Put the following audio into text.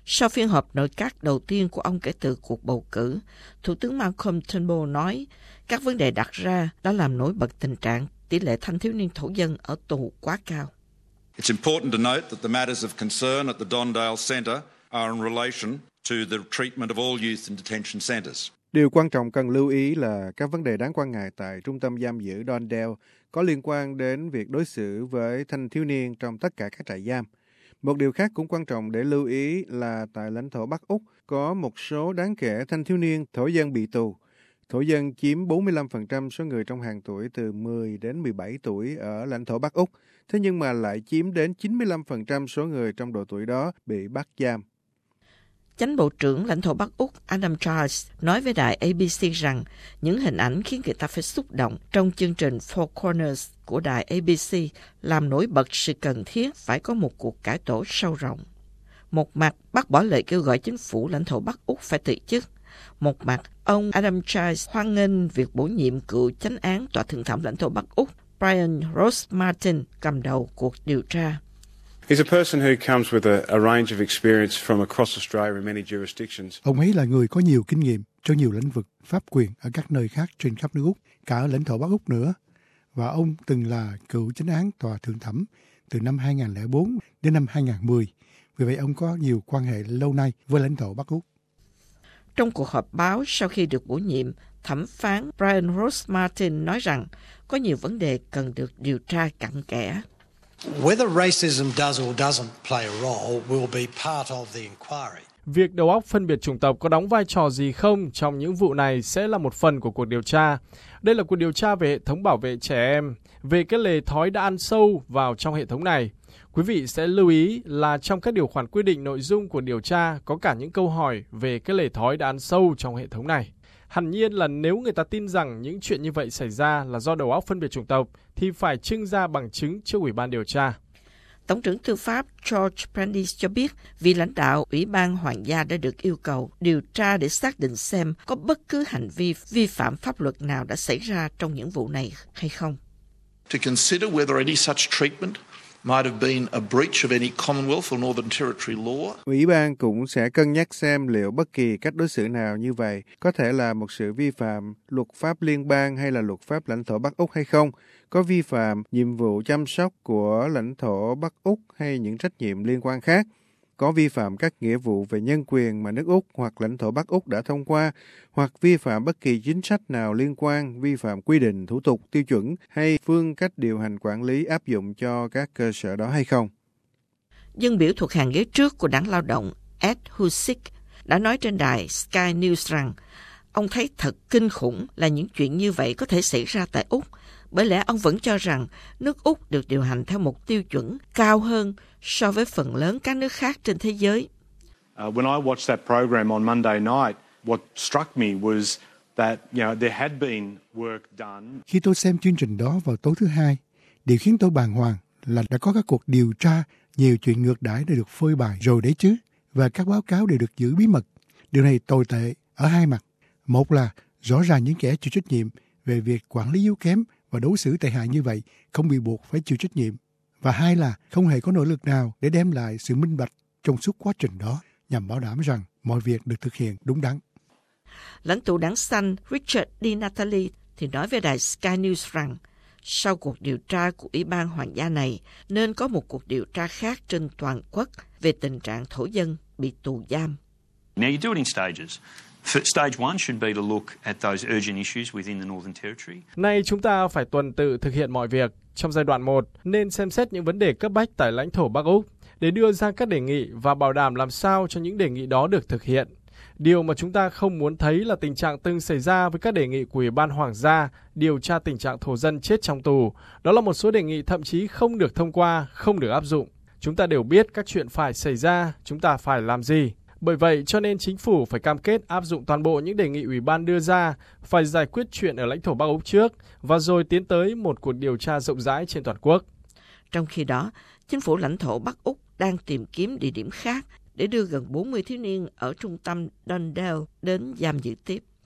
Sau phiên họp nội các đầu tiên của ông kể từ cuộc bầu cử, Thủ tướng Malcolm Turnbull nói các vấn đề đặt ra đã làm nổi bật tình trạng tỷ lệ thanh thiếu niên thổ dân ở tù quá cao. It's important to note that the matters of concern at the Dondale Centre are in relation to the treatment of all youth in detention centres. Điều quan trọng cần lưu ý là các vấn đề đáng quan ngại tại trung tâm giam giữ Dondale có liên quan đến việc đối xử với thanh thiếu niên trong tất cả các trại giam. Một điều khác cũng quan trọng để lưu ý là tại lãnh thổ Bắc Úc có một số đáng kể thanh thiếu niên thổ dân bị tù. Thổ dân chiếm 45% số người trong hàng tuổi từ 10 đến 17 tuổi ở lãnh thổ Bắc Úc, thế nhưng mà lại chiếm đến 95% số người trong độ tuổi đó bị bắt giam. Chánh Bộ trưởng lãnh thổ Bắc Úc Adam Charles nói với đài ABC rằng những hình ảnh khiến người ta phải xúc động trong chương trình Four Corners của đài ABC làm nổi bật sự cần thiết phải có một cuộc cải tổ sâu rộng. Một mặt bác bỏ lời kêu gọi chính phủ lãnh thổ Bắc Úc phải từ chức. Một mặt, ông Adam Charles hoan nghênh việc bổ nhiệm cựu chánh án tòa thượng thẩm lãnh thổ Bắc Úc Brian Ross-Martin cầm đầu cuộc điều tra. He's a person who comes with a range of experience from across Australia in many jurisdictions. Ông ấy là người có nhiều kinh nghiệm trong nhiều lĩnh vực pháp quyền ở các nơi khác trên khắp nước Úc, cả ở lãnh thổ Bắc Úc nữa. Và ông từng là cựu chánh án tòa thượng thẩm từ năm 2004 đến năm 2010. Vì vậy ông có nhiều quan hệ lâu nay với lãnh thổ Bắc Úc. Trong cuộc họp báo sau khi được bổ nhiệm, thẩm phán Brian Ross-Martin nói rằng có nhiều vấn đề cần được điều tra cặn kẽ. Whether racism does or doesn't play a role will be part of the inquiry. Việc đầu óc phân biệt chủng tộc có đóng vai trò gì không trong những vụ này sẽ là một phần của cuộc điều tra. Đây là cuộc điều tra về hệ thống bảo vệ trẻ em, về cái lề thói đã ăn sâu vào trong hệ thống này. Quý vị sẽ lưu ý là trong các điều khoản quy định nội dung của điều tra có cả những câu hỏi về cái lề thói đã ăn sâu trong hệ thống này. Hẳn nhiên là nếu người ta tin rằng những chuyện như vậy xảy ra là do đầu óc phân biệt chủng tộc thì phải trưng ra bằng chứng trước Ủy ban điều tra. Tổng trưởng Tư pháp George Brandis cho biết vị lãnh đạo Ủy ban Hoàng gia đã được yêu cầu điều tra để xác định xem có bất cứ hành vi vi phạm pháp luật nào đã xảy ra trong những vụ này hay không. To consider whether any such treatment might have been a breach of any Commonwealth or Northern Territory law. Ủy ban cũng sẽ cân nhắc xem liệu bất kỳ cách đối xử nào như vậy có thể là một sự vi phạm luật pháp liên bang hay là luật pháp lãnh thổ Bắc Úc hay không, có vi phạm nhiệm vụ chăm sóc của lãnh thổ Bắc Úc hay những trách nhiệm liên quan khác, có vi phạm các nghĩa vụ về nhân quyền mà nước Úc hoặc lãnh thổ Bắc Úc đã thông qua, hoặc vi phạm bất kỳ chính sách nào liên quan, vi phạm quy định, thủ tục, tiêu chuẩn hay phương cách điều hành quản lý áp dụng cho các cơ sở đó hay không. Dân biểu thuộc hàng ghế trước của Đảng Lao động Ed Husick đã nói trên đài Sky News rằng ông thấy thật kinh khủng là những chuyện như vậy có thể xảy ra tại Úc, bởi lẽ ông vẫn cho rằng nước Úc được điều hành theo một tiêu chuẩn cao hơn so với phần lớn các nước khác trên thế giới. When I watched that program on Monday night, what struck me was that there had been work done. Khi tôi xem chương trình đó vào tối thứ Hai, điều khiến tôi bàng hoàng là đã có các cuộc điều tra, nhiều chuyện ngược đãi đã được phơi bày rồi đấy chứ, và các báo cáo đều được giữ bí mật. Điều này tồi tệ ở hai mặt. Một là rõ ràng những kẻ chịu trách nhiệm về việc quản lý yếu kém và đối xử tệ hại như vậy không bị buộc phải chịu trách nhiệm. Và hai là không hề có nỗ lực nào để đem lại sự minh bạch trong suốt quá trình đó nhằm bảo đảm rằng mọi việc được thực hiện đúng đắn. Lãnh tụ đảng Xanh Richard Di Natale thì nói với đài Sky News rằng sau cuộc điều tra của Ủy ban Hoàng gia này nên có một cuộc điều tra khác trên toàn quốc về tình trạng thổ dân bị tù giam. Now you do it in stages. Stage 1 should be to look at those urgent issues within the Northern Territory. Nay chúng ta phải tuần tự thực hiện mọi việc. Trong giai đoạn 1 nên xem xét những vấn đề cấp bách tại lãnh thổ Bắc Úc để đưa ra các đề nghị và bảo đảm làm sao cho những đề nghị đó được thực hiện. Điều mà chúng ta không muốn thấy là tình trạng từng xảy ra với các đề nghị của Ủy ban Hoàng gia điều tra tình trạng thổ dân chết trong tù. Đó là một số đề nghị thậm chí không được thông qua, không được áp dụng. Chúng ta đều biết các chuyện phải xảy ra, chúng ta phải làm gì. Bởi vậy cho nên chính phủ phải cam kết áp dụng toàn bộ những đề nghị Ủy ban đưa ra, phải giải quyết chuyện ở lãnh thổ Bắc Úc trước và rồi tiến tới một cuộc điều tra rộng rãi trên toàn quốc. Trong khi đó, chính phủ lãnh thổ Bắc Úc đang tìm kiếm địa điểm khác để đưa gần 40 thiếu niên ở trung tâm Dondale đến giam giữ tiếp.